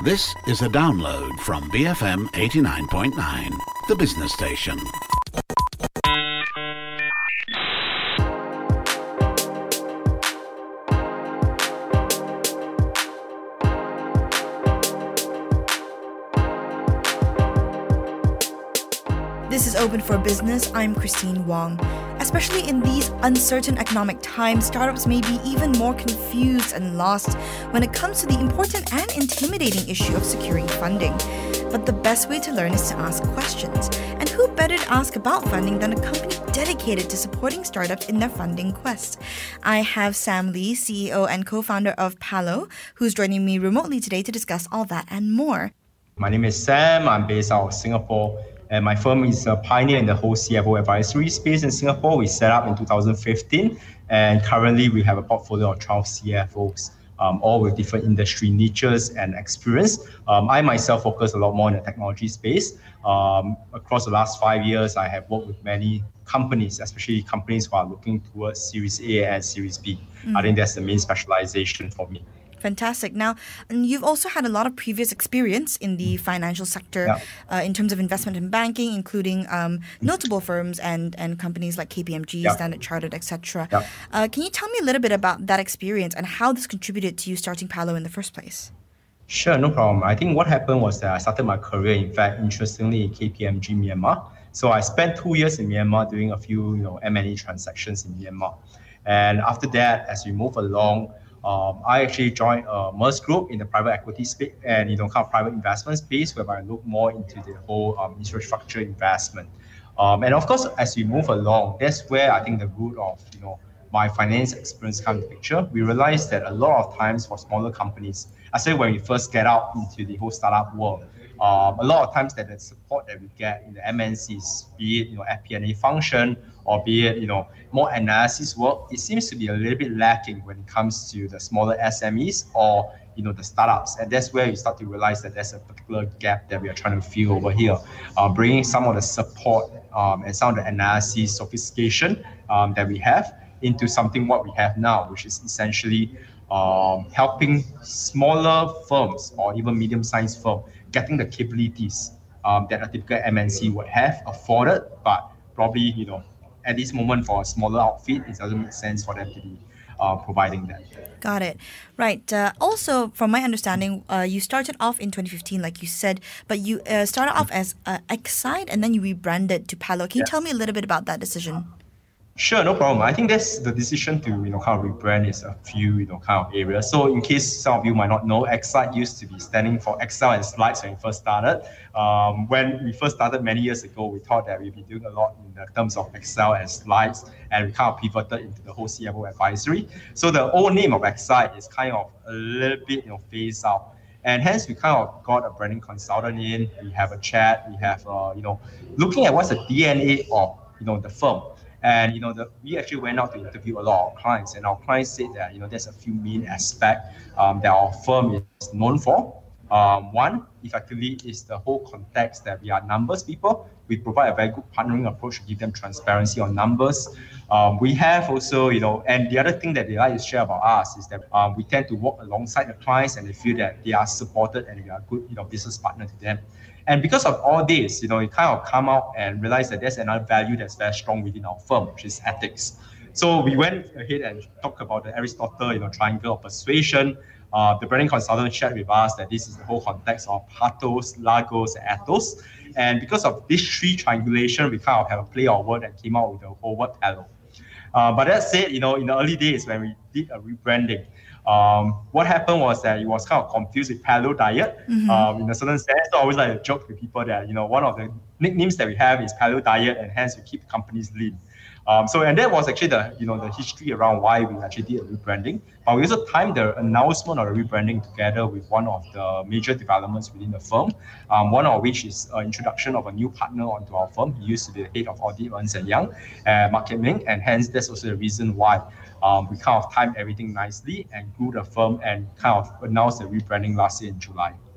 This is a download from BFM 89.9, the business station. This is Open for Business. I'm Christine Wong. Especially in these uncertain economic times, startups may be even more confused and lost when it comes to the important and intimidating issue of securing funding. But the best way to learn is to ask questions. And who better to ask about funding than a company dedicated to supporting startups in their funding quest? I have Sam Lee, CEO and co-founder of Palo, who's joining me remotely today to discuss all that and more. My name is Sam. I'm based out of Singapore. And my firm is a pioneer in the whole CFO advisory space in Singapore. We set up in 2015, and currently we have a portfolio of 12 CFOs, all with different industry niches and experience. I myself focus a lot more in the technology space. Across the last 5 years, I have worked with many companies, especially companies who are looking towards Series A and Series B. I think that's the main specialization for me. Fantastic. Now, you've also had a lot of previous experience in the financial sector in terms of investment and banking, including notable firms and companies like KPMG, Standard Chartered, etc. Can you tell me a little bit about that experience and how this contributed to you starting Palo in the first place? Sure, no problem. I think what happened was that I started my career, in fact, interestingly, in KPMG Myanmar. So I spent 2 years in Myanmar doing a few M&A transactions in Myanmar. And after that, as we move along, I actually joined Maersk Group in the private equity space and kind of private investment space, whereby I look more into the whole infrastructure investment. And of course, as we move along, that's where I think the root of my finance experience comes into picture. We realized that a lot of times for smaller companies, especially when we first get out into the whole startup world, a lot of times that the support that we get in the MNCs, be it FP&A function or be it more analysis work, it seems to be a little bit lacking when it comes to the smaller SMEs or the startups, and that's where you start to realize that there's a particular gap that we are trying to fill over here, bringing some of the support and some of the analysis sophistication that we have into something what we have now, which is essentially helping smaller firms or even medium-sized firms getting the capabilities that a typical MNC would have afforded, but probably at this moment for a smaller outfit, it doesn't make sense for them to be providing that. Got it. Right. Also, from my understanding, you started off in 2015, like you said, but you started off as Exide and then you rebranded to Palo. Can you tell me a little bit about that decision? Sure, no problem. I think that's the decision to kind of rebrand is a few kind of areas. So in case some of you might not know, Exide used to be standing for Excel and Slides when we first started. When we first started many years ago, we thought that we'd be doing a lot in the terms of Excel and Slides, and we kind of pivoted into the whole CFO advisory. So the old name of Exide is kind of a little bit phased out. And hence, we kind of got a branding consultant in. We have a chat. We have looking at what's the DNA of the firm. And we actually went out to interview a lot of clients, and our clients said that there's a few main aspects that our firm is known for. One, effectively, is the whole context that we are numbers people. We provide a very good partnering approach to give them transparency on numbers. We have also, and the other thing that they like to share about us is that we tend to work alongside the clients, and they feel that they are supported and we are a good business partner to them. And because of all this, you kind of come out and realize that there's another value that's very strong within our firm, which is ethics. So we went ahead and talked about the Aristotle, triangle of persuasion. The branding consultant shared with us that this is the whole context of pathos, logos, and ethos. And because of this three triangulation, we kind of have a play on word that came out with the whole word Palo. But that said, in the early days when we did a rebranding, what happened was that it was kind of confused with Palo Diet in a certain sense. So I always like to joke with people that one of the nicknames that we have is Palo Diet, and hence we keep companies lean. And that was actually the history around why we actually did a rebranding. But we also timed the announcement of the rebranding together with one of the major developments within the firm. One of which is introduction of a new partner onto our firm. He used to be the head of audit Ernst & Young, Mark Kim Ming, and hence that's also the reason why we kind of timed everything nicely and grew the firm and kind of announced the rebranding last year in July.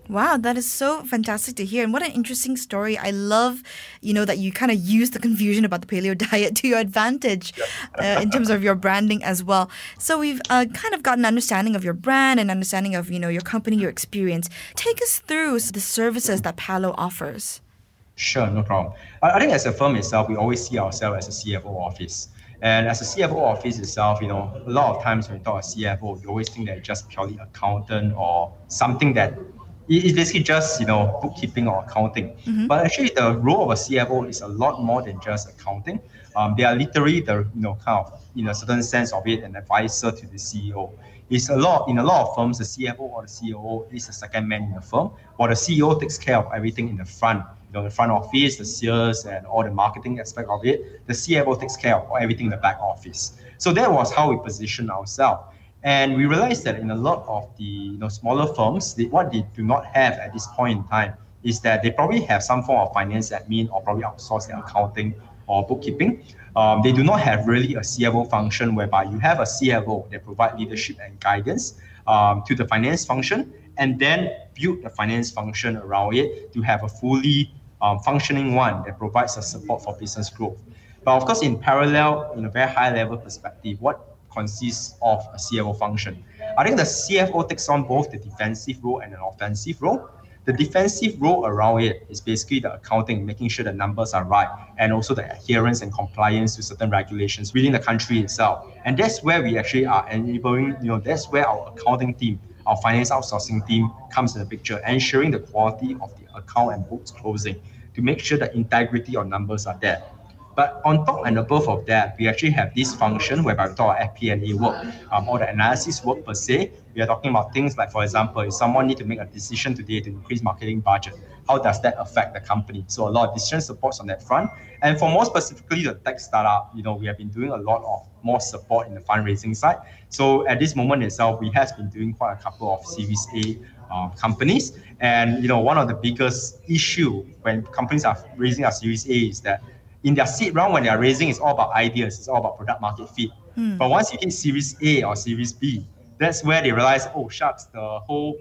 Wow, that is so fantastic to hear. And what an interesting story. I love, that you kind of use the confusion about the paleo diet to your advantage in terms of your branding as well. So we've kind of got an understanding of your brand and understanding of, your company, your experience. Take us through the services that Palo offers. Sure, no problem. I think as a firm itself, we always see ourselves as a CFO office. And as a CFO office itself, a lot of times when we talk about CFO, you always think that it's just purely accountant or something that it's basically just, bookkeeping or accounting. Mm-hmm. But actually, the role of a CFO is a lot more than just accounting. They are literally the, kind of, in a certain sense of it, an advisor to the CEO. In a lot of firms, the CFO or the CEO is the second man in the firm, while the CEO takes care of everything in the front. The front office, the sales, and all the marketing aspect of it. The CFO takes care of everything in the back office. So that was how we positioned ourselves. And we realized that in a lot of the smaller firms, what they do not have at this point in time is that they probably have some form of finance admin or probably outsource their accounting or bookkeeping. They do not have really a CFO function whereby you have a CFO that provide leadership and guidance to the finance function, and then build the finance function around it to have a fully functioning one that provides a support for business growth. But of course, in parallel, in a very high level perspective, what consists of a CFO function? I think the CFO takes on both the defensive role and an offensive role. The defensive role around it is basically the accounting, making sure the numbers are right, and also the adherence and compliance to certain regulations within the country itself. And that's where we actually are enabling, that's where our accounting team, our finance outsourcing team comes in the picture, ensuring the quality of the account and books closing to make sure the integrity of numbers are there. But on top and above of that, we actually have this function whereby we talk about FP&A work, or the analysis work per se. We are talking about things like, for example, if someone needs to make a decision today to increase marketing budget, how does that affect the company? So a lot of decision supports on that front. And for more specifically the tech startup, we have been doing a lot of more support in the fundraising side. So at this moment itself, we have been doing quite a couple of Series A companies. And one of the biggest issue when companies are raising a Series A is that in their seed round, when they are raising, it's all about ideas, it's all about product market fit. But once you hit Series A or Series B, that's where they realize, oh shucks, the whole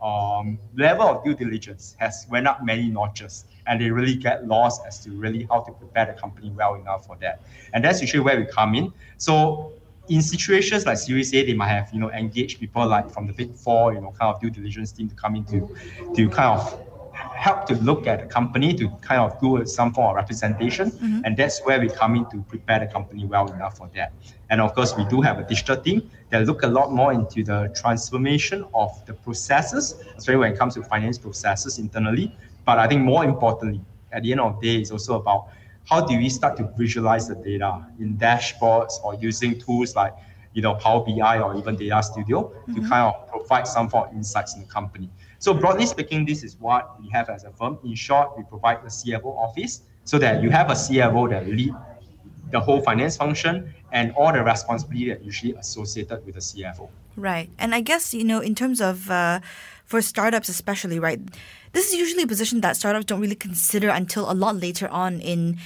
level of due diligence has went up many notches, and they really get lost as to really how to prepare the company well enough for that. And that's usually where we come in. So in situations like Series A, they might have engaged people like from the Big Four, kind of due diligence team to come in to kind of help to look at the company, to kind of do some form of representation. Mm-hmm. And that's where we come in to prepare the company well enough for that. And of course, we do have a digital team that look a lot more into the transformation of the processes, especially when it comes to finance processes internally. But I think more importantly, at the end of the day, it's also about how do we start to visualize the data in dashboards or using tools like Power BI or even Data Studio to kind of provide some form of insights in the company. So broadly speaking, this is what we have as a firm. In short, we provide the CFO office so that you have a CFO that lead the whole finance function and all the responsibility that usually associated with the CFO. Right. And I guess, in terms of, for startups especially, right, this is usually a position that startups don't really consider until a lot later on in,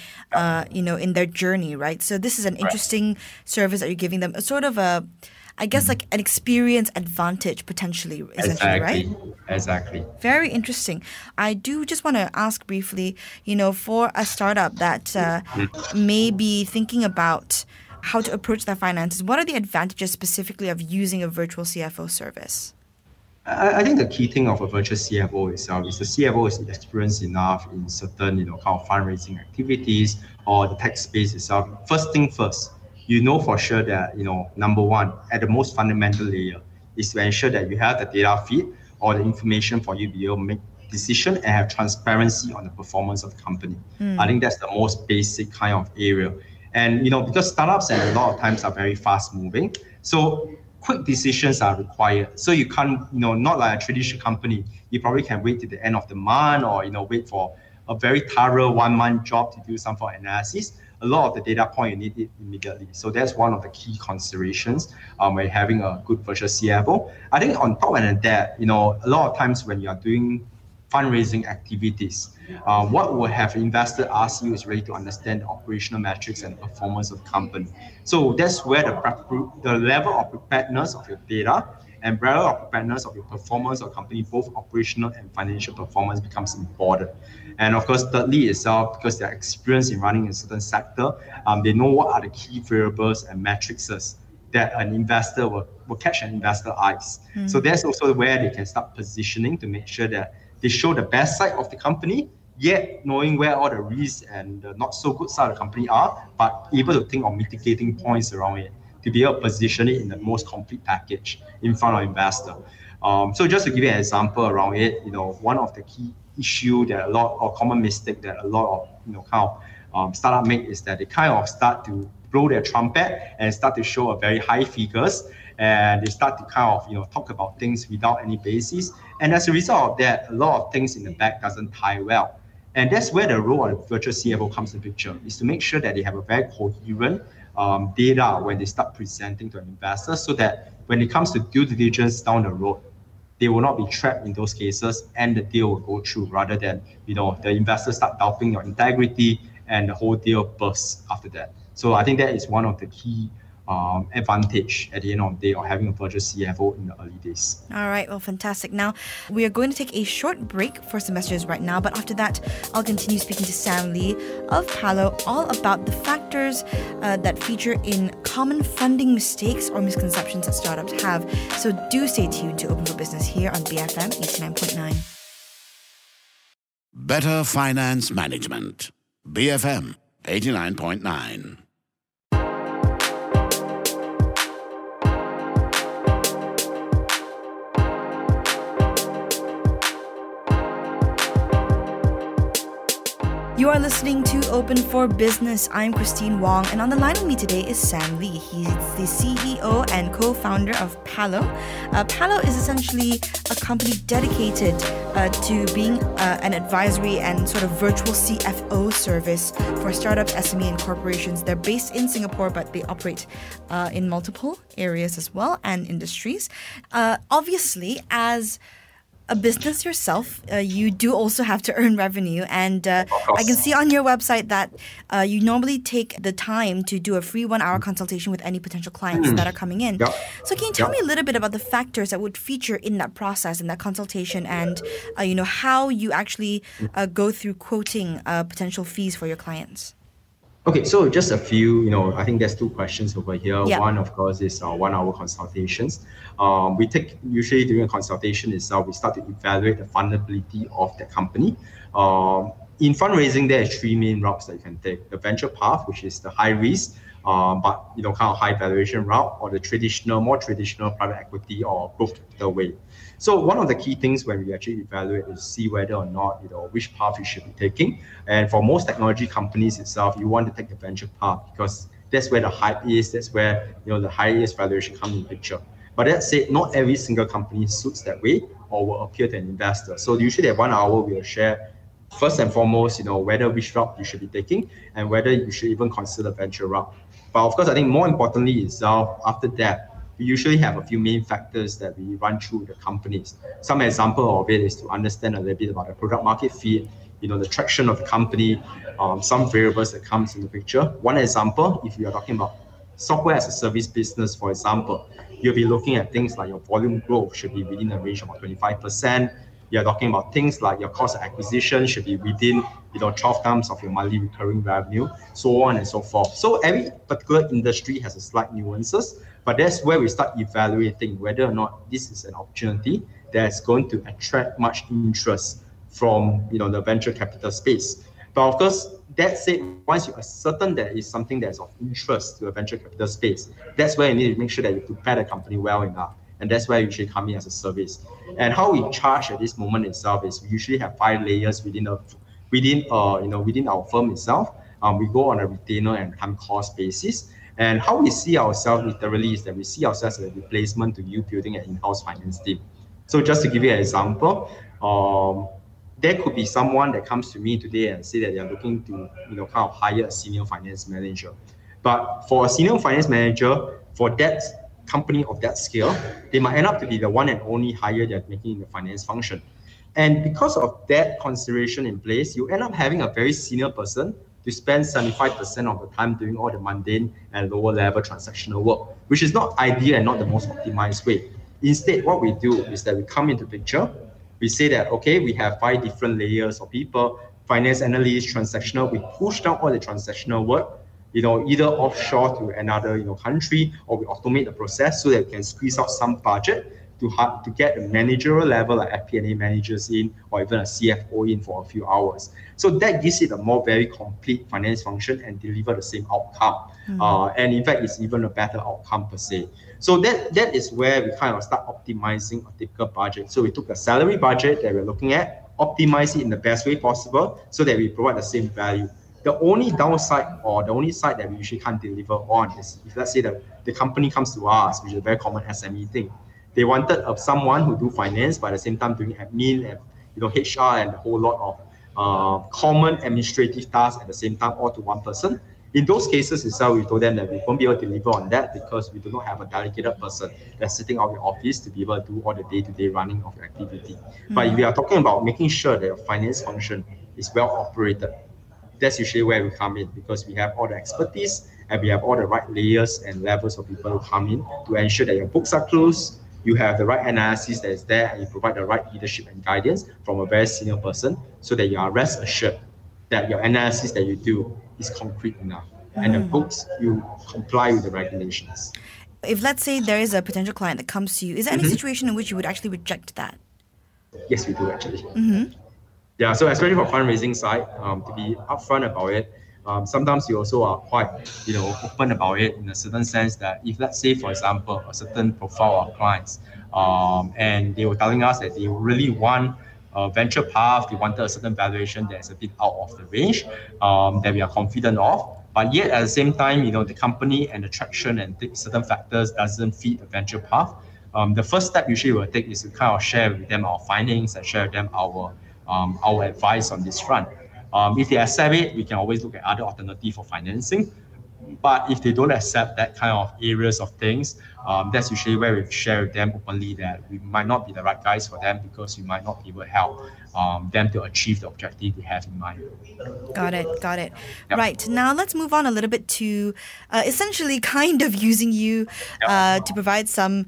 in their journey, right? So this is an interesting service that you're giving them, a sort of I guess like an experience advantage potentially, essentially, right? Exactly. Very interesting. I do just want to ask briefly, for a startup that may be thinking about how to approach their finances, what are the advantages specifically of using a virtual CFO service? I think the key thing of a virtual CFO itself is the CFO is experienced enough in certain, kind of fundraising activities or the tech space itself. First thing first, for sure that, number one, at the most fundamental layer is to ensure that you have the data feed or the information for you to be able to make decision and have transparency on the performance of the company. I think that's the most basic kind of area. And, because startups and a lot of times are very fast moving, so quick decisions are required. So you can't, not like a traditional company, you probably can wait till the end of the month or, wait for a very thorough 1 month job to do some for analysis. A lot of the data point, you need it immediately. So that's one of the key considerations when having a good virtual CFO. I think on top of that, a lot of times when you are doing fundraising activities, what would have investor ask you is really to understand the operational metrics and performance of the company. So that's where the level of preparedness of your data and barrier of preparedness of your performance or company, both operational and financial performance becomes important. And of course, thirdly itself, because they're experienced in running a certain sector, they know what are the key variables and matrices that an investor will catch an investor eyes. So that's also where they can start positioning to make sure that they show the best side of the company, yet knowing where all the risks and the not so good side of the company are, but able to think of mitigating points around it to be able to position it in the most complete package in front of investor. So just to give you an example around it, one of the key issue that a lot or common mistake that a lot of startup make is that they kind of start to blow their trumpet and start to show a very high figures, and they start to kind of talk about things without any basis. And as a result of that, a lot of things in the back doesn't tie well. And that's where the role of the virtual CFO comes in the picture, is to make sure that they have a very coherent data when they start presenting to an investor, so that when it comes to due diligence down the road, they will not be trapped in those cases and the deal will go through, rather than the investors start doubting your integrity and the whole deal bursts after that. So I think that is one of the key advantage at the end of the day of having a virtual CFO in the early days. All right, well, fantastic. Now, we are going to take a short break for some messages right now, but after that, I'll continue speaking to Sam Lee of Palo all about the factors that feature in common funding mistakes or misconceptions that startups have. So do stay tuned to Open for Business here on BFM 89.9. Better Finance Management. BFM 89.9. You are listening to Open for Business. I'm Christine Wong, and on the line with me today is Sam Lee. He's the CEO and co-founder of Palo. Palo is essentially a company dedicated to being an advisory and sort of virtual CFO service for startups, SME, and corporations. They're based in Singapore, but they operate in multiple areas as well and industries. Obviously, as a business yourself, you do also have to earn revenue, and I can see on your website that you normally take the time to do a free 1-hour consultation with any potential clients that are coming in. Yep. So can you tell me a little bit about the factors that would feature in that process, in that consultation, and how you actually go through quoting potential fees for your clients? Okay, so just a few, I think there's two questions over here. Yeah. One, of course, is 1-hour consultations. We take, usually during a consultation itself, we start to evaluate the fundability of the company. In fundraising, there are three main routes that you can take. The venture path, which is the high risk, but kind of high valuation route, or the more traditional private equity or growth capital way. So one of the key things when we actually evaluate is see whether or not which path you should be taking. And for most technology companies itself, you want to take the venture path because that's where the hype is. That's where the highest valuation comes in the picture. But that said, not every single company suits that way or will appeal to an investor. So usually at 1 hour, we will share first and foremost, whether which route you should be taking and whether you should even consider venture route. But of course, I think more importantly is after that, we usually have a few main factors that we run through the companies. Some example of it is to understand a little bit about the product market fit, the traction of the company, some variables that comes in the picture. One example, if you are talking about software as a service business, for example, you'll be looking at things like your volume growth should be within a range of about 25%. You're talking about things like your cost of acquisition should be within 12 times of your monthly recurring revenue, so on and so forth. So every particular industry has a slight nuances, but that's where we start evaluating whether or not this is an opportunity that's going to attract much interest from the venture capital space. But of course, that said, once you are certain that it's something that's of interest to a venture capital space, that's where you need to make sure that you prepare the company well enough. And that's where you usually come in as a service. And how we charge at this moment itself is we usually have 5 layers within our firm itself. We go on a retainer and time cost basis. And how we see ourselves literally is that we see ourselves as a replacement to you building an in-house finance team. So just to give you an example, there could be someone that comes to me today and say that they're looking to kind of hire a senior finance manager. But for a senior finance manager, for that company of that scale, they might end up to be the one and only hire they're making in the finance function. And because of that consideration in place, you end up having a very senior person to spend 75% of the time doing all the mundane and lower level transactional work, which is not ideal and not the most optimized way. Instead, what we do is that we come into the picture. We say that, okay, we have 5 different layers of people, finance analysts, transactional. We push down all the transactional work, either offshore to another, country, or we automate the process so that we can squeeze out some budget to get a managerial level like FP&A managers in, or even a CFO in for a few hours. So that gives it a more very complete finance function and deliver the same outcome. And in fact, it's even a better outcome per se. So that is where we kind of start optimizing a typical budget. So we took the salary budget that we're looking at, optimize it in the best way possible so that we provide the same value. The only downside or the only side that we usually can't deliver on is if, let's say, the company comes to us, which is a very common SME thing. They wanted someone who do finance, but at the same time doing admin and HR and a whole lot of common administrative tasks at the same time, all to one person. In those cases itself, we told them that we won't be able to deliver on that because we do not have a dedicated person that's sitting out in the office to be able to do all the day-to-day running of your activity. But if we are talking about making sure that your finance function is well operated, that's usually where we come in, because we have all the expertise and we have all the right layers and levels of people who come in to ensure that your books are closed, you have the right analysis that is there, and you provide the right leadership and guidance from a very senior person so that you are rest assured that your analysis that you do is concrete enough and the books, you comply with the regulations. If, let's say, there is a potential client that comes to you, is there any situation in which you would actually reject that? Yes, we do actually. Yeah, so especially for fundraising side, to be upfront about it, sometimes you also are quite, open about it in a certain sense that if, let's say, for example, a certain profile of clients, and they were telling us that they really want a venture path, they wanted a certain valuation that's a bit out of the range, that we are confident of, but yet at the same time, the company and the traction and certain factors doesn't fit the venture path. The first step usually we'll take is to kind of share with them our findings and share with them our advice on this front. If they accept it, we can always look at other alternatives for financing. But if they don't accept that kind of areas of things, that's usually where we share with them openly that we might not be the right guys for them because we might not be able to help them to achieve the objective they have in mind. Got it. Yep. Right. Now let's move on a little bit to essentially kind of using you to provide some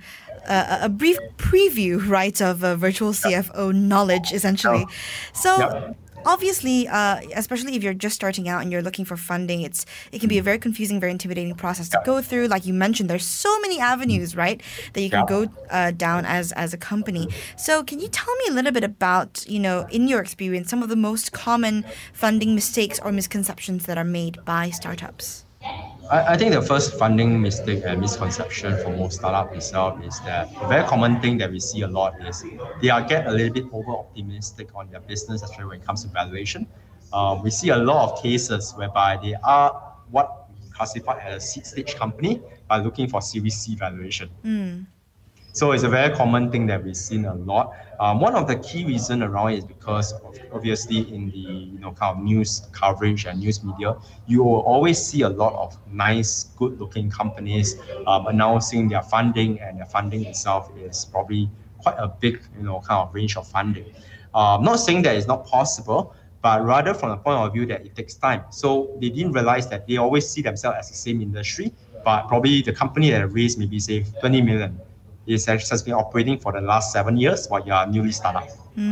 a brief preview, right, of virtual CFO knowledge, essentially. So. Obviously, especially if you're just starting out and you're looking for funding, it can be a very confusing, very intimidating process to go through. Like you mentioned, there's so many avenues, right, that you can go down as a company. So can you tell me a little bit about, in your experience, some of the most common funding mistakes or misconceptions that are made by startups? I think the first funding mistake and misconception for most startups itself is that a very common thing that we see a lot is they get a little bit over-optimistic on their business, especially when it comes to valuation. We see a lot of cases whereby they are what we classify as a seed stage company by looking for Series C valuation. So it's a very common thing that we've seen a lot. One of the key reasons around it is because obviously in the kind of news coverage and news media, you will always see a lot of nice, good-looking companies announcing their funding, and their funding itself is probably quite a big kind of range of funding. Not saying that it's not possible, but rather from the point of view that it takes time. So they didn't realize that they always see themselves as the same industry, but probably the company that raised maybe say 20 million. It has been operating for the last 7 years while you are newly startup.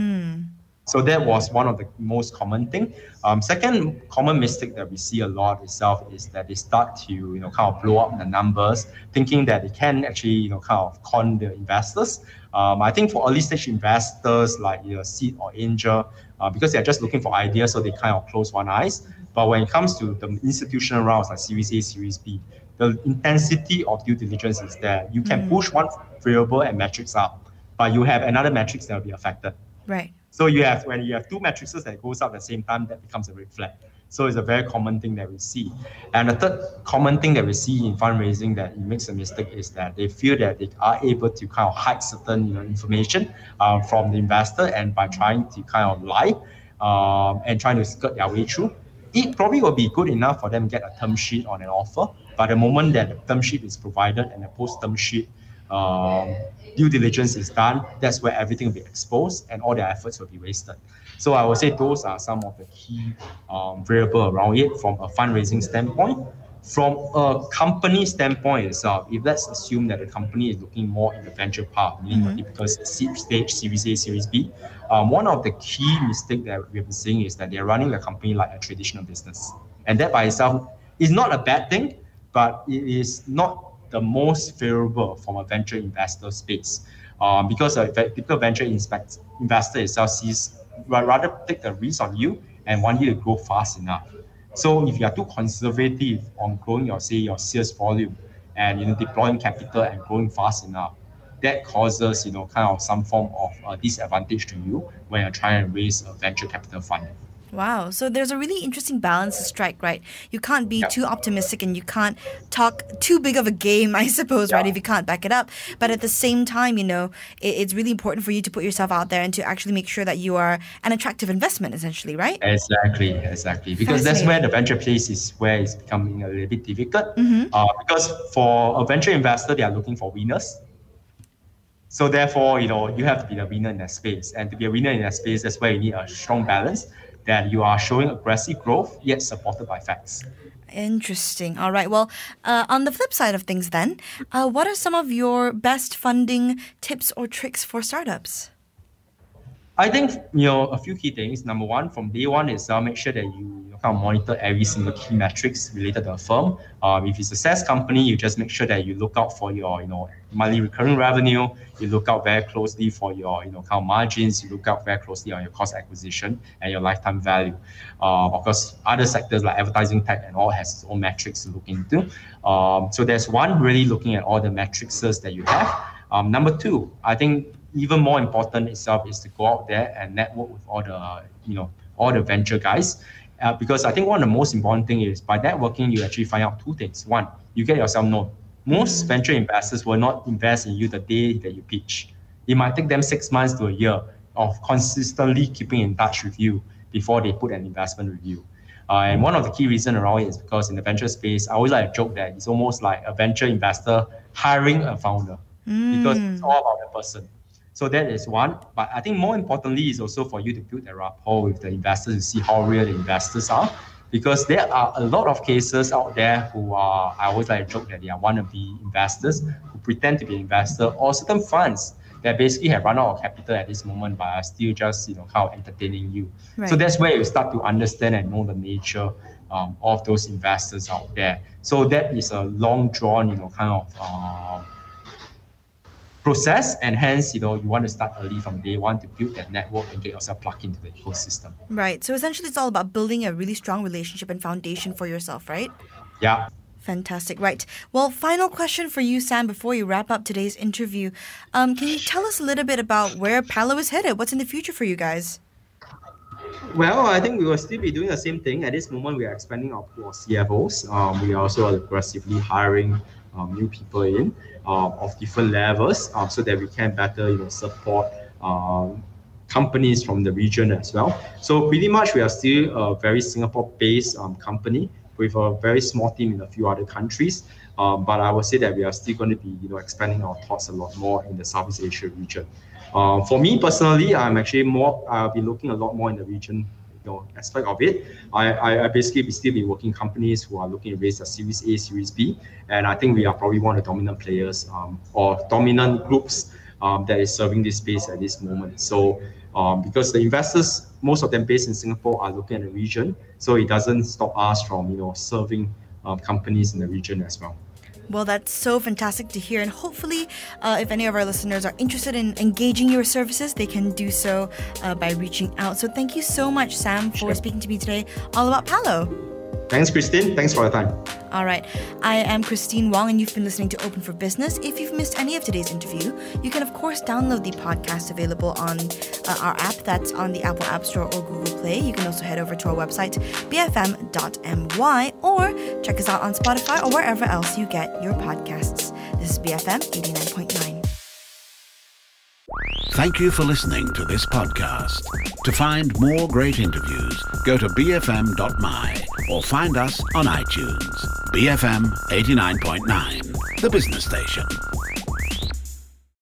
So that was one of the most common thing. Second common mistake that we see a lot itself is that they start to kind of blow up the numbers, thinking that they can actually kind of con the investors. I think for early stage investors like seed or angel, because they're just looking for ideas, so they kind of close one eyes. But when it comes to the institutional rounds like Series A, Series B, the intensity of due diligence is there. You can push one variable and metrics up, but you have another metrics that will be affected. Right. So when you have two metrics that goes up at the same time, that becomes a red flag. So it's a very common thing that we see. And the third common thing that we see in fundraising that makes a mistake is that they feel that they are able to kind of hide certain information from the investor, and by trying to kind of lie and trying to skirt their way through. It probably will be good enough for them to get a term sheet on an offer, but the moment that the term sheet is provided and the post-term sheet due diligence is done, that's where everything will be exposed and all their efforts will be wasted. So I would say those are some of the key variables around it from a fundraising standpoint. From a company standpoint itself, if let's assume that the company is looking more in the venture part, meaning because seed stage, Series A, Series B, one of the key mistakes that we've been seeing is that they're running the company like a traditional business. And that by itself is not a bad thing, but it is not the most favorable from a venture investor space. Because a typical venture investor itself rather take the risk on you and want you to grow fast enough. So if you are too conservative on growing your sales volume and deploying capital and growing fast enough, that causes kind of some form of disadvantage to you when you're trying to raise a venture capital fund. Wow. So there's a really interesting balance to strike, right? You can't be too optimistic and you can't talk too big of a game, I suppose, right? If you can't back it up. But at the same time, it's really important for you to put yourself out there and to actually make sure that you are an attractive investment, essentially, right? Exactly. Because that's where the venture place is where it's becoming a little bit difficult. Because for a venture investor, they are looking for winners. So therefore, you have to be the winner in that space. And to be a winner in that space, that's where you need a strong balance, that you are showing aggressive growth, yet supported by facts. Interesting. All right. Well, on the flip side of things then, what are some of your best funding tips or tricks for startups? I think, a few key things. Number one, from day one is make sure that you kind of monitor every single key metrics related to a firm. If it's a SaaS company, you just make sure that you look out for your, monthly recurring revenue. You look out very closely for your, kind of margins. You look out very closely on your cost acquisition and your lifetime value. Of course, other sectors like advertising, tech, and all has its own metrics to look into. So there's one, really looking at all the metrics that you have. Number two, I think even more important itself is to go out there and network with all the venture guys. Because I think one of the most important things is by networking, you actually find out two things. One, you get yourself known. Most venture investors will not invest in you the day that you pitch. It might take them 6 months to a year of consistently keeping in touch with you before they put an investment with you. And one of the key reasons around it is because in the venture space, I always like to joke that it's almost like a venture investor hiring a founder because it's all about the person. So that is one. But I think more importantly is also for you to build a rapport with the investors to see how real the investors are. Because there are a lot of cases out there who are, I always like to joke that they are wannabe investors who pretend to be investor, or certain funds that basically have run out of capital at this moment but are still just kind of entertaining you. Right. So that's where you start to understand and know the nature of those investors out there. So that is a long drawn kind of process, and hence you want to start early from day one to build that network and get yourself plugged into the ecosystem. Right. So essentially it's all about building a really strong relationship and foundation for yourself, right? Yeah. Fantastic. Right. Well, final question for you, Sam, before you wrap up today's interview. Can you tell us a little bit about where Palo is headed? What's in the future for you guys? Well, I think we will still be doing the same thing. At this moment, we are expanding our pool of CFOs. We are also aggressively hiring new people in of different levels so that we can better support companies from the region as well. So pretty much we are still a very Singapore-based company with a very small team in a few other countries. But I would say that we are still going to be expanding our thoughts a lot more in the Southeast Asia region. For me personally, I'll be looking a lot more in the region aspect of it. I basically still be working companies who are looking to raise a Series A, Series B, and I think we are probably one of the dominant players or dominant groups that is serving this space at this moment. So because the investors, most of them based in Singapore, are looking at the region, so it doesn't stop us from serving companies in the region as well. Well, that's so fantastic to hear. And hopefully, if any of our listeners are interested in engaging your services, they can do so by reaching out. So thank you so much, Sam, for speaking to me today all about Palo. Thanks, Christine. Thanks for your time. All right. I am Christine Wong, and you've been listening to Open for Business. If you've missed any of today's interview, you can, of course, download the podcast available on our app. That's on the Apple App Store or Google Play. You can also head over to our website, bfm.my, or check us out on Spotify or wherever else you get your podcasts. This is BFM 89.9. Thank you for listening to this podcast. To find more great interviews, go to bfm.my or find us on iTunes. BFM 89.9, the business station.